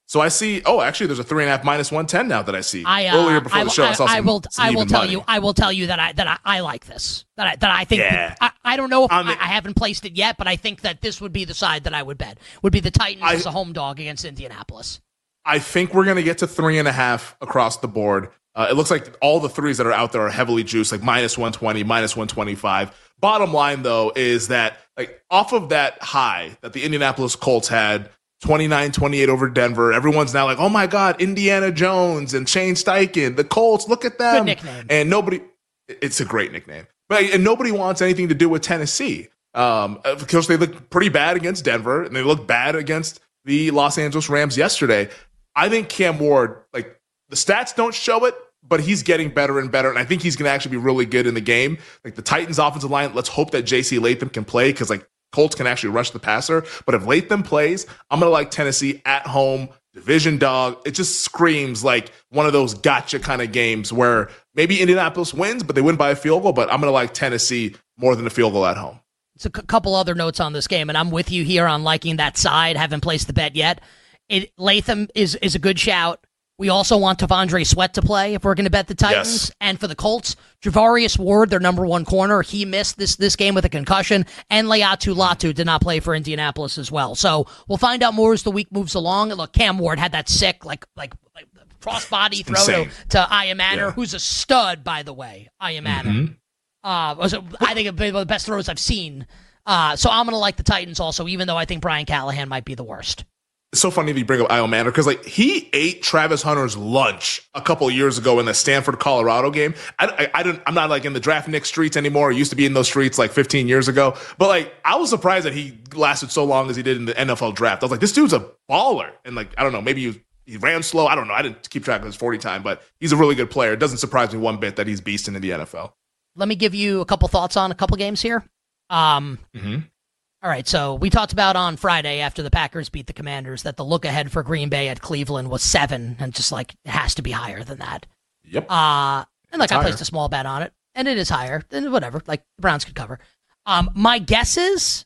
[SPEAKER 9] So I see. Oh, actually, there's a three and a half minus one ten now that I see.
[SPEAKER 10] I, uh,
[SPEAKER 9] Earlier before
[SPEAKER 10] I,
[SPEAKER 9] the show, I,
[SPEAKER 10] I,
[SPEAKER 9] saw some,
[SPEAKER 10] I will.
[SPEAKER 9] some
[SPEAKER 10] I will tell
[SPEAKER 9] money.
[SPEAKER 10] you. I will tell you that I that I, I like this. That I that I think.
[SPEAKER 9] Yeah.
[SPEAKER 10] I, I don't know if
[SPEAKER 9] I'm,
[SPEAKER 10] I, I haven't placed it yet, but I think that this would be the side that I would bet. Would be the Titans
[SPEAKER 9] I,
[SPEAKER 10] as a home dog against Indianapolis.
[SPEAKER 9] I think we're going to get to three and a half across the board. Uh, it looks like all the threes that are out there are heavily juiced, like minus one twenty, minus one twenty-five. Bottom line, though, is that like off of that high that the Indianapolis Colts had, twenty-nine twenty-eight over Denver, everyone's now like, oh my God, Indiana Jones and Shane Steichen, the Colts, look at them.
[SPEAKER 10] Good nickname.
[SPEAKER 9] And nobody, it's a great nickname. But and nobody wants anything to do with Tennessee. Um, of course, they look pretty bad against Denver, and they look bad against the Los Angeles Rams yesterday. I think Cam Ward, like the stats don't show it, but he's getting better and better, and I think he's going to actually be really good in the game. Like the Titans' offensive line, let's hope that J C Latham can play because like Colts can actually rush the passer. But if Latham plays, I'm going to like Tennessee at home, division dog. It just screams like one of those gotcha kind of games where maybe Indianapolis wins, but they win by a field goal. But I'm going to like Tennessee more than a field goal at home.
[SPEAKER 10] It's a c- couple other notes on this game, and I'm with you here on liking that side. Haven't placed the bet yet. It, Latham is is a good shout. We also want T'Vondre Sweat to play if we're going to bet the Titans.
[SPEAKER 9] Yes.
[SPEAKER 10] And for the Colts, Javarius Ward, their number one corner, he missed this this game with a concussion. And Leatu Latu did not play for Indianapolis as well. So we'll find out more as the week moves along. And look, Cam Ward had that sick, like like, like crossbody throw to, to Iamaner, yeah. who's a stud, by the way. Iamaner. Mm-hmm. Uh, was it, I think one of the best throws I've seen. Uh, so I'm going to like the Titans also, even though I think Brian Callahan might be the worst.
[SPEAKER 9] It's so funny that you bring up Iamaner because like he ate Travis Hunter's lunch a couple of years ago in the Stanford Colorado game. I, I, I don't I'm not like in the draft Nick streets anymore. I used to be in those streets like fifteen years ago. But like I was surprised that he lasted so long as he did in the N F L draft. I was like, this dude's a baller. And like I don't know, maybe he, he ran slow. I don't know. I didn't keep track of his forty time, but he's a really good player. It doesn't surprise me one bit that he's beasting in the N F L.
[SPEAKER 10] Let me give you a couple thoughts on a couple games here. Um.
[SPEAKER 9] Mm-hmm.
[SPEAKER 10] All right, so we talked about on Friday after the Packers beat the Commanders that the look ahead for Green Bay at Cleveland was seven, and just like it has to be higher than that.
[SPEAKER 9] Yep.
[SPEAKER 10] Uh, and like
[SPEAKER 9] it's
[SPEAKER 10] I
[SPEAKER 9] higher.
[SPEAKER 10] placed a small bet on it, and it is higher. Then whatever, like the Browns could cover. Um, my guess is,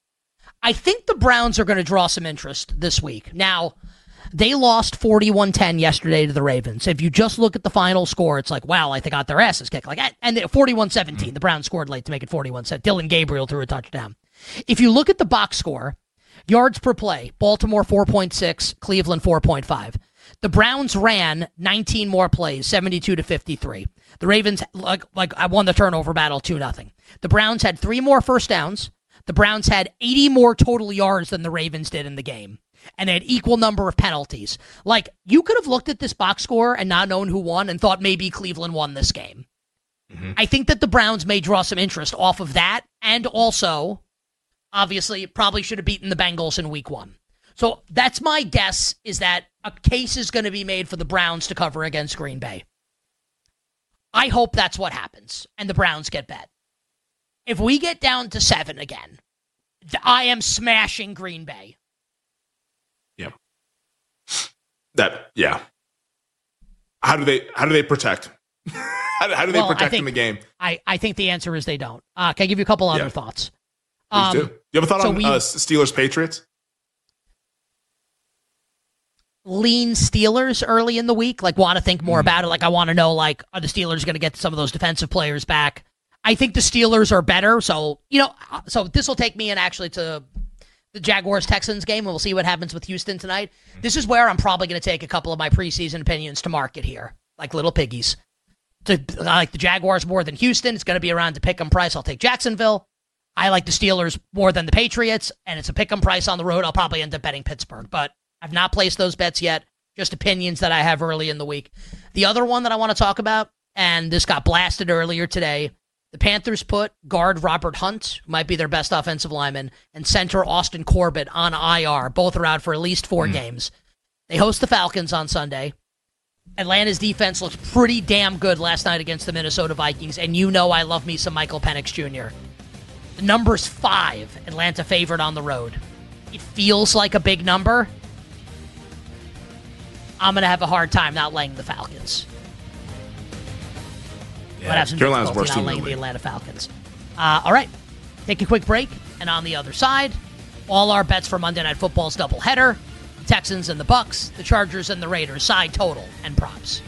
[SPEAKER 10] I think the Browns are going to draw some interest this week. Now, they lost forty-one ten yesterday to the Ravens. If you just look at the final score, it's like, wow, like they got their asses kicked. Like, and forty-one seventeen, mm-hmm. the Browns scored late to make it forty-one seventeen. Dylan Gabriel threw a touchdown. If you look at the box score, yards per play, Baltimore four point six, Cleveland four point five. The Browns ran nineteen more plays, seventy-two to fifty-three. The Ravens, like, like I won the turnover battle two nothing. The Browns had three more first downs. The Browns had eighty more total yards than the Ravens did in the game. And they had equal number of penalties. Like, you could have looked at this box score and not known who won and thought maybe Cleveland won this game. Mm-hmm. I think that the Browns may draw some interest off of that, and also, obviously, probably should have beaten the Bengals in week one. So that's my guess, is that a case is going to be made for the Browns to cover against Green Bay. I hope that's what happens, and the Browns get bet. If we get down to seven again, I am smashing Green Bay.
[SPEAKER 9] Yeah. That, yeah. How do they, how do they protect? how, how do they
[SPEAKER 10] well,
[SPEAKER 9] protect
[SPEAKER 10] think,
[SPEAKER 9] in the game?
[SPEAKER 10] I, I think the answer is they don't. Uh, can I give you a couple other
[SPEAKER 9] yeah.
[SPEAKER 10] thoughts?
[SPEAKER 9] Please
[SPEAKER 10] Um,
[SPEAKER 9] do. Do you have a thought
[SPEAKER 10] so
[SPEAKER 9] on
[SPEAKER 10] we,
[SPEAKER 9] uh, Steelers-Patriots?
[SPEAKER 10] Lean Steelers early in the week, like want to think more mm. about it. Like I want to know, like, are the Steelers going to get some of those defensive players back? I think the Steelers are better. So, you know, so this will take me in actually to the Jaguars-Texans game, and we'll see what happens with Houston tonight. This is where I'm probably going to take a couple of my preseason opinions to market here, like little piggies. To, I like the Jaguars more than Houston. It's going to be around the pick 'em price. I'll take Jacksonville. I like the Steelers more than the Patriots, and it's a pick 'em price on the road. I'll probably end up betting Pittsburgh, but I've not placed those bets yet. Just opinions that I have early in the week. The other one that I want to talk about, and this got blasted earlier today, the Panthers put guard Robert Hunt, who might be their best offensive lineman, and center Austin Corbett on I R. Both are out for at least four mm. games. They host the Falcons on Sunday. Atlanta's defense looked pretty damn good last night against the Minnesota Vikings, and you know I love me some Michael Penix Junior The number's five, Atlanta favored on the road. It feels like a big number. I'm going to have a hard time not laying the Falcons.
[SPEAKER 9] Yeah, have some Carolina's worst team.
[SPEAKER 10] Not laying the Atlanta Falcons. Uh, all right, take a quick break, and on the other side, all our bets for Monday Night Football's doubleheader. Texans and the Bucks, the Chargers and the Raiders, side total and props.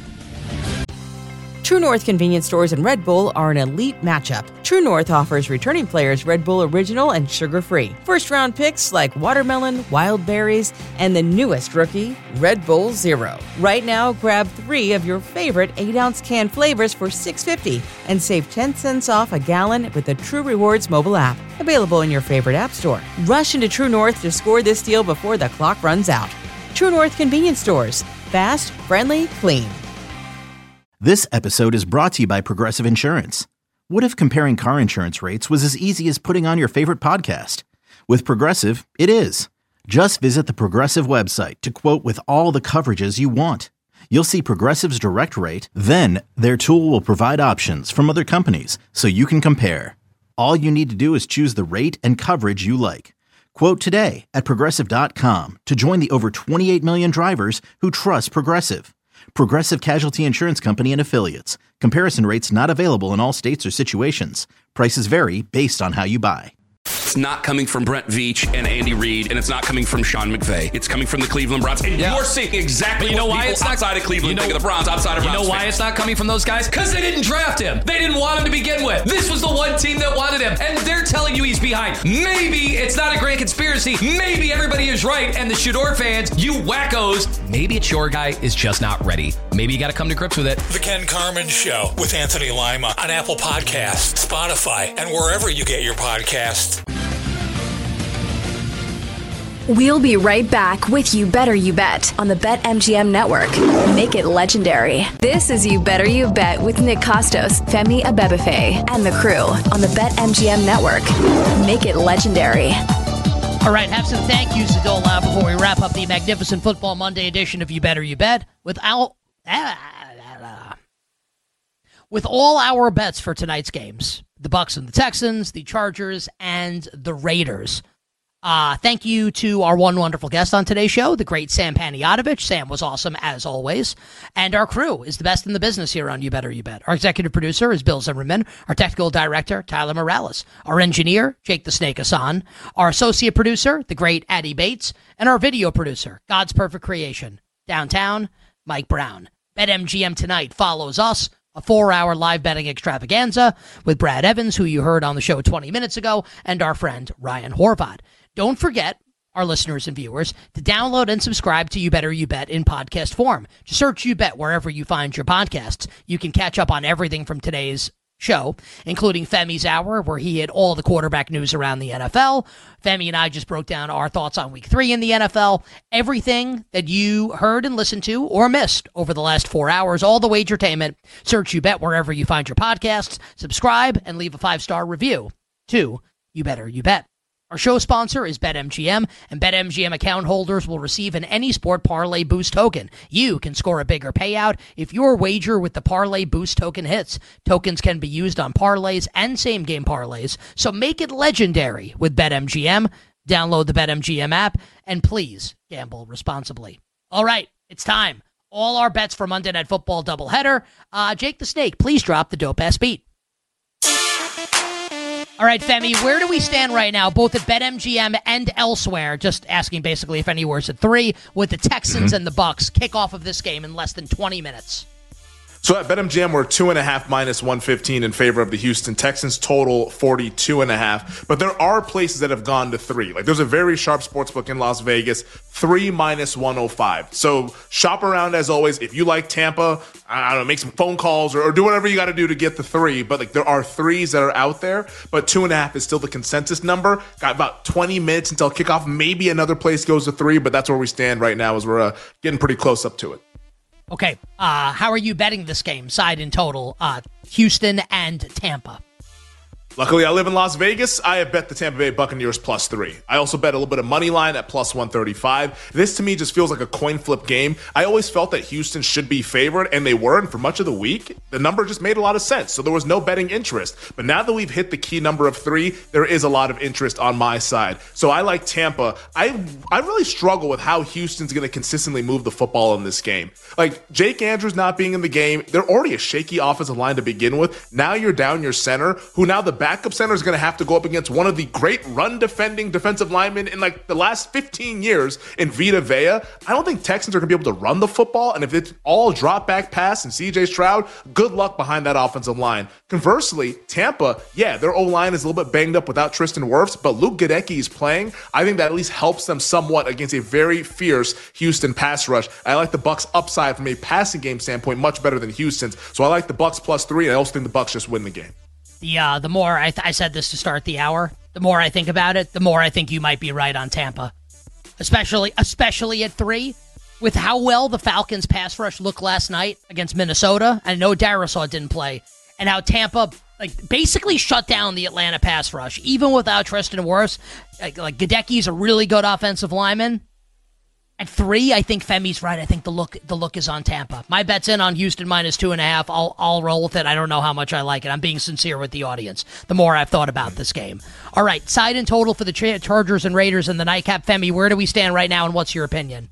[SPEAKER 1] True North convenience stores and Red Bull are an elite matchup. True North offers returning players Red Bull Original and sugar-free. First-round picks like watermelon, wild berries, and the newest rookie, Red Bull Zero. Right now, grab three of your favorite eight-ounce can flavors for six dollars and fifty cents and save ten cents off a gallon with the True Rewards mobile app. Available in your favorite app store. Rush into True North to score this deal before the clock runs out. True North convenience stores. Fast, friendly, clean.
[SPEAKER 2] This episode is brought to you by Progressive Insurance. What if comparing car insurance rates was as easy as putting on your favorite podcast? With Progressive, it is. Just visit the Progressive website to quote with all the coverages you want. You'll see Progressive's direct rate, then their tool will provide options from other companies so you can compare. All you need to do is choose the rate and coverage you like. Quote today at Progressive dot com to join the over twenty-eight million drivers who trust Progressive. Progressive Casualty Insurance Company and Affiliates. Comparison rates not available in all states or situations. Prices vary based on how you buy.
[SPEAKER 3] It's not coming from Brent Veach and Andy Reid, and it's not coming from Sean McVay. It's coming from the Cleveland Browns. And yeah. you're seeing exactly you know what why it's outside not, of Cleveland you know, think of the Browns, outside of
[SPEAKER 11] You
[SPEAKER 3] Browns
[SPEAKER 11] know why
[SPEAKER 3] fans.
[SPEAKER 11] it's not coming from those guys? Because they didn't draft him. They didn't want him to begin with. This was the one team that wanted him, and they're telling you he's behind. Maybe it's not a grand conspiracy. Maybe everybody is right, and the Shador fans, you wackos, maybe it's your guy is just not ready. Maybe you got to come to grips with it.
[SPEAKER 7] The Ken Carman Show with Anthony Lima on Apple Podcasts, Spotify, and wherever you get your podcasts.
[SPEAKER 8] We'll be right back with You Better You Bet on the BetMGM Network. Make it legendary. This is You Better You Bet with Nick Costos, Femi Abebefe, and the crew on the BetMGM Network. Make it legendary.
[SPEAKER 10] All right, have some thank yous to dole out before we wrap up the magnificent Football Monday edition of You Better You Bet with all, with all our bets for tonight's games. The Bucks and the Texans, the Chargers, and the Raiders. Uh, thank you to our one wonderful guest on today's show, the great Sam Panayotovich. Sam was awesome, as always. And our crew is the best in the business here on You Better You Bet. Our executive producer is Bill Zimmerman. Our technical director, Tyler Morales. Our engineer, Jake the Snake Hassan. Our associate producer, the great Addie Bates. And our video producer, God's Perfect Creation, downtown, Mike Brown. BetMGM Tonight follows us. A four-hour live betting extravaganza with Brad Evans, who you heard on the show twenty minutes ago, and our friend Ryan Horvath. Don't forget, our listeners and viewers, to download and subscribe to You Better You Bet in podcast form. Just search You Bet wherever you find your podcasts. You can catch up on everything from today's show, including Femi's Hour, where he had all the quarterback news around the N F L. Femi and I just broke down our thoughts on week three in the N F L. Everything that you heard and listened to or missed over the last four hours, all the wagertainment. Search You Bet wherever you find your podcasts. Subscribe and leave a five-star review to You Better You Bet. Our show sponsor is BetMGM, and BetMGM account holders will receive an Any Sport Parlay Boost token. You can score a bigger payout if your wager with the Parlay Boost token hits. Tokens can be used on parlays and same-game parlays, so make it legendary with BetMGM. Download the BetMGM app, and please gamble responsibly. All right, it's time. All our bets for Monday Night Football doubleheader. Uh, Jake the Snake, please drop the dope-ass beat. All right, Femi, where do we stand right now, both at BetMGM and elsewhere? Just asking basically if anywhere's at three, with the Texans mm-hmm. and the Bucks kickoff of this game in less than twenty minutes.
[SPEAKER 9] So at BetMGM, we're two and a half minus one fifteen in favor of the Houston Texans, total forty-two and a half. But there are places that have gone to three. Like there's a very sharp sportsbook in Las Vegas, three minus one oh five. So shop around as always. If you like Tampa, I don't know, make some phone calls or, or do whatever you got to do to get the three. But like there are threes that are out there, but two and a half is still the consensus number. Got about twenty minutes until kickoff. Maybe another place goes to three, but that's where we stand right now as we're uh, getting pretty close up to it.
[SPEAKER 10] Okay, uh, how are you betting this game, side in total, uh, Houston and Tampa?
[SPEAKER 9] Luckily, I live in Las Vegas. I have bet the Tampa Bay Buccaneers plus three. I also bet a little bit of money line at plus one thirty-five. This, to me, just feels like a coin flip game. I always felt that Houston should be favored, and they were. And for much of the week, the number just made a lot of sense. So there was no betting interest. But now that we've hit the key number of three, there is a lot of interest on my side. So I like Tampa. I I really struggle with how Houston's going to consistently move the football in this game. Like, Jake Andrews not being in the game, they're already a shaky offensive line to begin with. Now you're down your center, who now the backup center is going to have to go up against one of the great run defending defensive linemen in like the last fifteen years in Vita Vea, I don't think Texans are going to be able to run the football. And if it's all drop back pass and C J Stroud, good luck behind that offensive line. Conversely, Tampa, yeah, their O-line is a little bit banged up without Tristan Wirfs, but Luke Gadecki is playing. I think that at least helps them somewhat against a very fierce Houston pass rush. I like the Bucs upside from a passing game standpoint much better than Houston's. So I like the Bucs plus three, and I also think the Bucs just win the game.
[SPEAKER 10] The, uh, the more, I, th- I said this to start the hour, the more I think about it, the more I think you might be right on Tampa. Especially, especially at three, with how well the Falcons pass rush looked last night against Minnesota. I know Darisaw didn't play, and how Tampa like basically shut down the Atlanta pass rush, even without Tristan Wirfs. Like, like Gadecki's a really good offensive lineman. At three, I think Femi's right. I think the look the look is on Tampa. My bet's in on Houston minus two and a half. I'll I'll roll with it. I don't know how much I like it. I'm being sincere with the audience. The more I've thought about this game. All right, side and total for the Chargers and Raiders in the nightcap. Femi, where do we stand right now, and what's your opinion?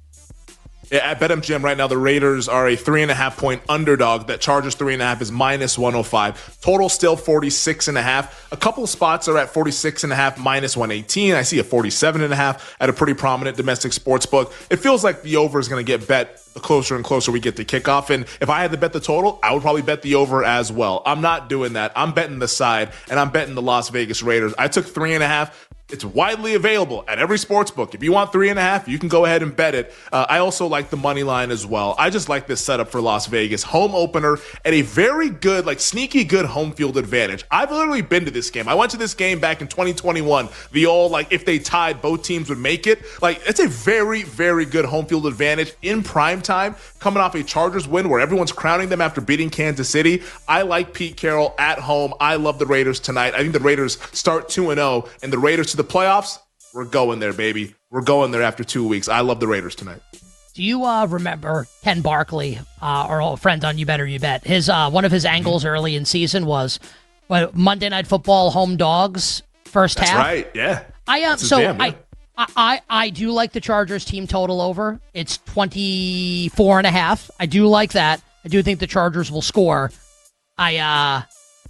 [SPEAKER 9] At BetMGM right now, the Raiders are a three and a half point underdog. That Chargers three and a half is minus one oh five. Total still forty-six and a half. A couple of spots are at forty-six and a half, minus one eighteen. I see a forty-seven and a half at a pretty prominent domestic sports book. It feels like the over is going to get bet the closer and closer we get to kickoff. And if I had to bet the total, I would probably bet the over as well. I'm not doing that. I'm betting the side, and I'm betting the Las Vegas Raiders. I took three and a half. It's widely available at every sports book. If you want three and a half, you can go ahead and bet it. Uh, I also like the money line as well. I just like this setup for Las Vegas. Home opener at a very good, like sneaky good home field advantage. I've literally been to this game. I went to this game back in twenty twenty-one. The old, like, if they tied, both teams would make it. Like, it's a very, very good home field advantage in prime time, coming off a Chargers win where everyone's crowning them after beating Kansas City. I like Pete Carroll at home. I love the Raiders tonight. I think the Raiders start two and oh, and the Raiders to the playoffs, we're going there, baby. We're going there after two weeks. I love the Raiders tonight.
[SPEAKER 10] Do you uh, remember Ken Barkley, uh, our old friend on You Better You Bet? His uh, one of his angles mm-hmm. early in season was well, Monday Night Football home dogs first
[SPEAKER 9] That's
[SPEAKER 10] half.
[SPEAKER 9] That's right. Yeah.
[SPEAKER 10] I am uh, so damn, yeah. I, I I do like the Chargers team total over. It's twenty-four and a half. I do like that. I do think the Chargers will score. I uh,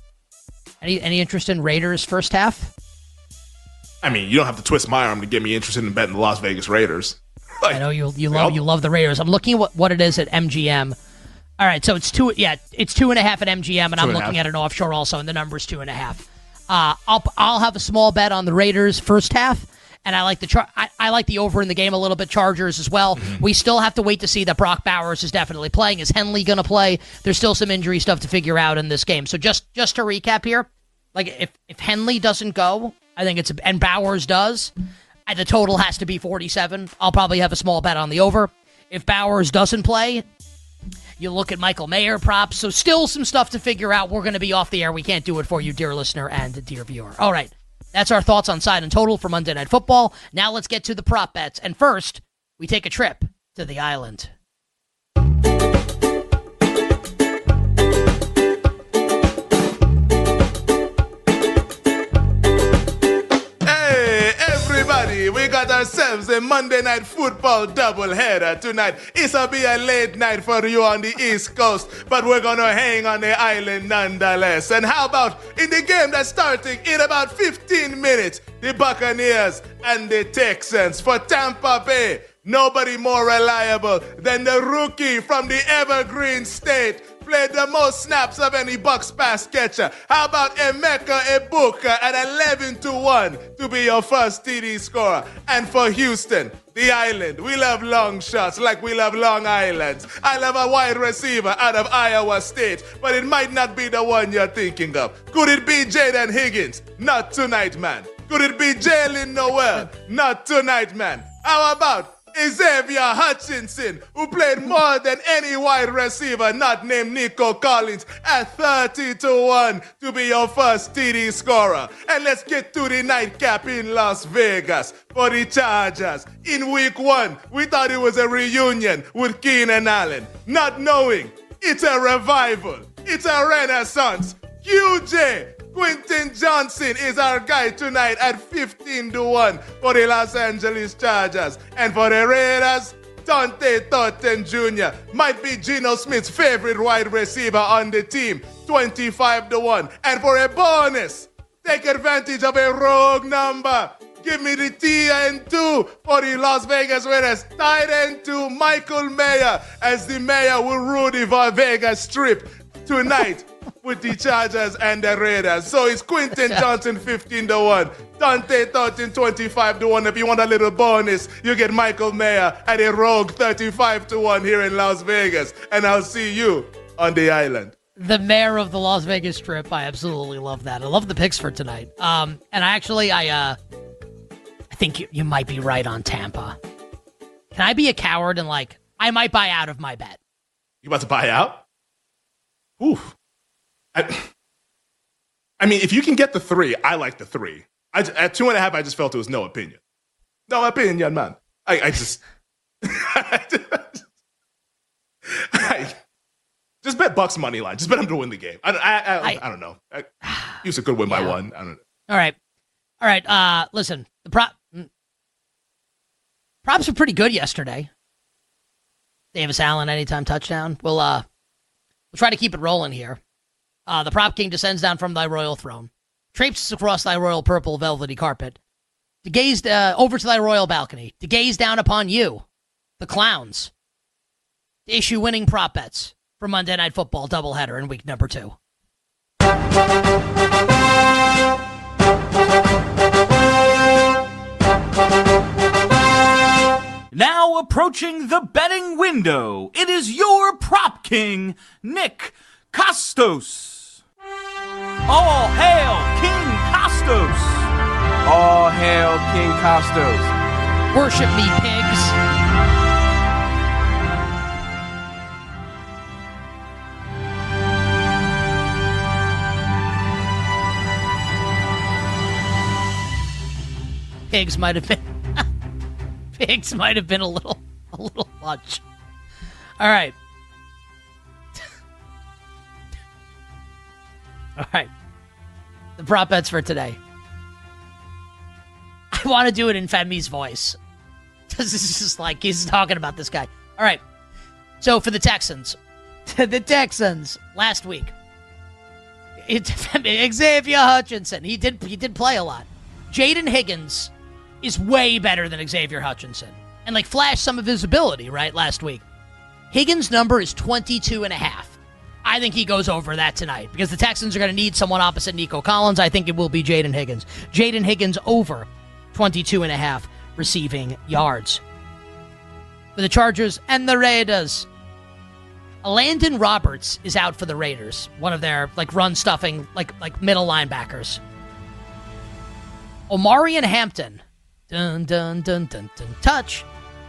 [SPEAKER 10] any any interest in Raiders first half?
[SPEAKER 9] I mean, you don't have to twist my arm to get me interested in betting the Las Vegas Raiders.
[SPEAKER 10] Like, I know you you love you love the Raiders. I'm looking at what, what it is at M G M. All right, so it's two yeah, it's two and a half at M G M, and I'm looking at an offshore also, and the number's two and a half. Uh, I'll I'll have a small bet on the Raiders first half, and I like the char- I, I like the over in the game a little bit. Chargers as well. Mm-hmm. We still have to wait to see that Brock Bowers is definitely playing. Is Henley going to play? There's still some injury stuff to figure out in this game. So just just to recap here, like if if Henley doesn't go, I think it's a, and Bowers does, the total has to be forty-seven. I'll probably have a small bet on the over. If Bowers doesn't play, you look at Michael Mayer props. So still some stuff to figure out. We're going to be off the air. We can't do it for you, dear listener and dear viewer. All right. That's our thoughts on side and total for Monday Night Football. Now let's get to the prop bets. And first, we take a trip to the island.
[SPEAKER 9] We got ourselves a Monday Night Football doubleheader tonight. It'll be a late night for you on the East Coast, but we're going to hang on the island nonetheless. And how about in the game that's starting in about fifteen minutes, the Buccaneers and the Texans for Tampa Bay. Nobody more reliable than the rookie from the Evergreen State. Played the most snaps of any Bucs pass catcher. How about Emeka Egbuka at eleven to one to be your first T D scorer? And for Houston, the island, we love long shots like we love Long Island. I love a wide receiver out of Iowa State, but it might not be the one you're thinking of. Could it be Jaden Higgins? Not tonight, man. Could it be Jalen Noel? Not tonight, man. How about Xavier Hutchinson, who played more than any wide receiver not named Nico Collins, at thirty to one to be your first T D scorer? And let's get to the nightcap in Las Vegas for the Chargers. In week one, we thought it was a reunion with Keenan Allen, not knowing it's a revival, it's a renaissance. Q J Quentin Johnson is our guy tonight at fifteen to one for the Los Angeles Chargers. And for the Raiders, Dante Thornton Junior might be Geno Smith's favorite wide receiver on the team, twenty-five to one. And for a bonus, take advantage of a rogue number. Give me the T N two for the Las Vegas Raiders. Tight end two, Michael Mayer, as the mayor will rule the Vegas Strip tonight with the Chargers and the Raiders. So it's Quentin Johnson fifteen to one, Dante Thornton twenty-five to one. If you want a little bonus, you get Michael Mayer at a rogue thirty-five to one here in Las Vegas. And I'll see you on the island.
[SPEAKER 10] The mayor of the Las Vegas Strip. I absolutely love that. I love the picks for tonight. Um, and I actually, I, uh, I think you, you might be right on Tampa. Can I be a coward and, like, I might buy out of my bet?
[SPEAKER 9] You about to buy out? Oof. I, I mean, if you can get the three, I like the three. I, at two and a half, I just felt it was no opinion. No opinion, man. I, I just... I, just bet Bucks money line. Just bet them to win the game. I, I, I, I, I don't know. I, Houston could win by
[SPEAKER 10] yeah.
[SPEAKER 9] one. I don't know.
[SPEAKER 10] All right. All right. Uh, listen, the prop... Props were pretty good yesterday. Davis Allen, anytime touchdown. We'll uh, we'll try to keep it rolling here. Uh, the prop king descends down from thy royal throne, traipses across thy royal purple velvety carpet, to gaze uh, over to thy royal balcony, to gaze down upon you, the clowns, to issue winning prop bets for Monday Night Football doubleheader in week number two.
[SPEAKER 13] Now approaching the betting window, it is your prop king, Nick Kostos. All hail King Kostos.
[SPEAKER 14] All hail King Kostos.
[SPEAKER 10] Worship me, pigs. Pigs might have been... Pigs might have been a little, a little much. All right. All right. The prop bets for today. I want to do it in Femi's voice. This is just like he's talking about this guy. All right. So for the Texans, the Texans last week, it, Xavier Hutchinson. He did he did play a lot. Jaden Higgins is way better than Xavier Hutchinson. And, like, flashed some of his ability, right, last week. Higgins' number is twenty-two and a half. I think he goes over that tonight because the Texans are going to need someone opposite Nico Collins. I think it will be Jaden Higgins. Jaden Higgins over twenty-two and a half receiving yards. For the Chargers and the Raiders, Landon Roberts is out for the Raiders, one of their, like, run-stuffing, like, like middle linebackers. Omarion Hampton. Dun, dun, dun, dun, dun. Touch.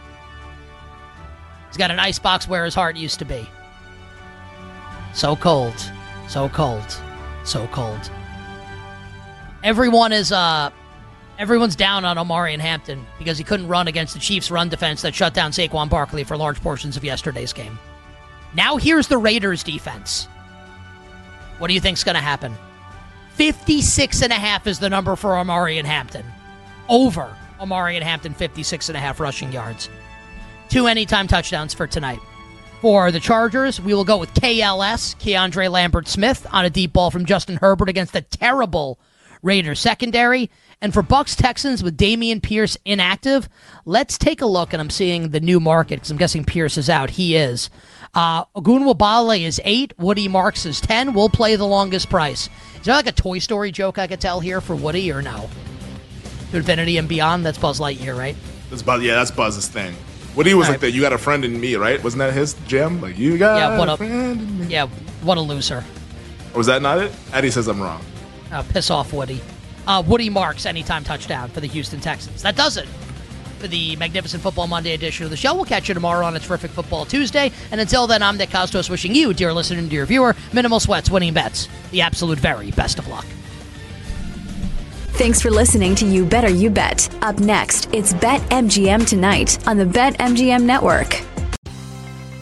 [SPEAKER 10] He's got an icebox where his heart used to be. So cold. So cold. So cold. Everyone is, uh, everyone's down on Omarion Hampton because he couldn't run against the Chiefs' run defense that shut down Saquon Barkley for large portions of yesterday's game. Now here's the Raiders' defense. What do you think's going to happen? fifty-six and a half is the number for Omarion Hampton. Over Omarion Hampton, fifty-six and a half rushing yards. Two anytime touchdowns for tonight. For the Chargers, we will go with K L S, Keandre Lambert-Smith, on a deep ball from Justin Herbert against the terrible Raiders secondary. And for Bucks Texans with Dameon Pierce inactive, let's take a look. And I'm seeing the new market because I'm guessing Pierce is out. He is. Uh, Ogunwabale is eight. Woody Marks is ten. We'll play the longest price. Is there like a Toy Story joke I could tell here for Woody or no? To infinity and beyond? That's Buzz Lightyear, right?
[SPEAKER 9] That's Buzz. Yeah, that's Buzz's thing. Woody was
[SPEAKER 10] All
[SPEAKER 9] like
[SPEAKER 10] right.
[SPEAKER 9] that. You got a friend in me, right? Wasn't that his jam? Like you got
[SPEAKER 10] Yeah, what
[SPEAKER 9] a
[SPEAKER 10] a
[SPEAKER 9] friend in me.
[SPEAKER 10] yeah, what a loser.
[SPEAKER 9] Or was that not it? Eddie says I'm wrong.
[SPEAKER 10] Uh, piss off, Woody. Uh, Woody Marks anytime touchdown for the Houston Texans. That does it for the Magnificent Football Monday edition of the show. We'll catch you tomorrow on a terrific Football Tuesday. And until then, I'm Nick Kostos wishing you, dear listener and dear viewer, minimal sweats, winning bets, the absolute very best of luck.
[SPEAKER 8] Thanks for listening to You Better You Bet. Up next, it's BetMGM Tonight on the BetMGM Network.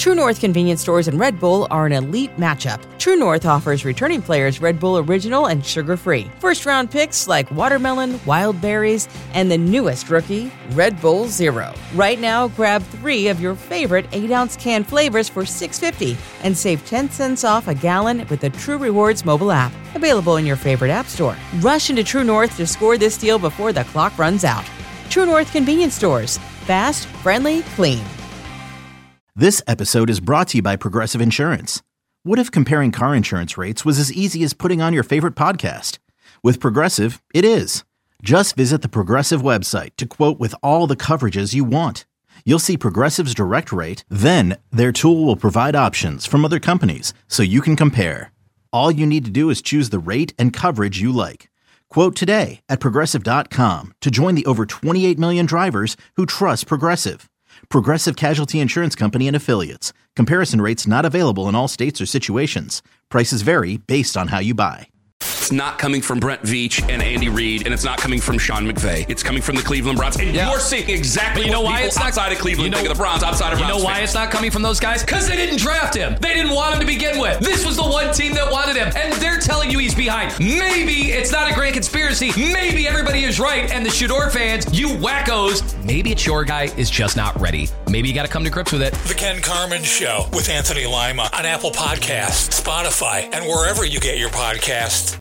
[SPEAKER 1] True North convenience stores and Red Bull are an elite matchup. True North offers returning players Red Bull Original and sugar-free. First-round picks like watermelon, wild berries, and the newest rookie, Red Bull Zero. Right now, grab three of your favorite eight ounce can flavors for six dollars and fifty cents and save ten cents off a gallon with the True Rewards mobile app. Available in your favorite app store. Rush into True North to score this deal before the clock runs out. True North convenience stores. Fast, friendly, clean.
[SPEAKER 2] This episode is brought to you by Progressive Insurance. What if comparing car insurance rates was as easy as putting on your favorite podcast? With Progressive, it is. Just visit the Progressive website to quote with all the coverages you want. You'll see Progressive's direct rate, then their tool will provide options from other companies so you can compare. All you need to do is choose the rate and coverage you like. Quote today at Progressive dot com to join the over twenty-eight million drivers who trust Progressive. Progressive Casualty Insurance Company and Affiliates. Comparison rates not available in all states or situations. Prices vary based on how you buy.
[SPEAKER 3] It's not coming from Brent Veach and Andy Reid, and it's not coming from Sean McVay. It's coming from the Cleveland Browns. And yeah. you're seeing exactly
[SPEAKER 11] you know
[SPEAKER 3] what
[SPEAKER 11] why
[SPEAKER 3] people
[SPEAKER 11] it's not,
[SPEAKER 3] outside of Cleveland
[SPEAKER 11] you know,
[SPEAKER 3] think of the Browns, outside of
[SPEAKER 11] You
[SPEAKER 3] Browns
[SPEAKER 11] know why
[SPEAKER 3] fans.
[SPEAKER 11] it's not coming from those guys? Because they didn't draft him. They didn't want him to begin with. This was the one team that wanted him, and they're telling you he's behind. Maybe it's not a grand conspiracy. Maybe everybody is right, and the Shador fans, you wackos, maybe it's your guy is just not ready. Maybe you got to come to grips with it.
[SPEAKER 7] The Ken Carman Show with Anthony Lima on Apple Podcasts, Spotify, and wherever you get your podcasts.